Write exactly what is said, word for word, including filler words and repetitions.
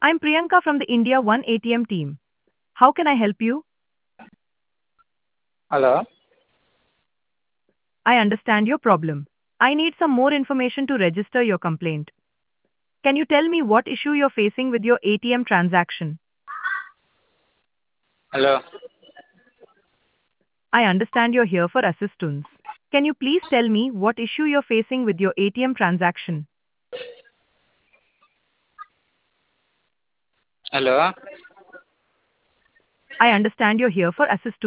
I'm Priyanka from the India One A T M team. How can I help you? Hello. I understand your problem. I need some more information to register your complaint. Can you tell me what issue you're facing with your A T M transaction? Hello. I understand you're here for assistance. Can you please tell me what issue you're facing with your A T M transaction? Hello. I understand you're here for assistance.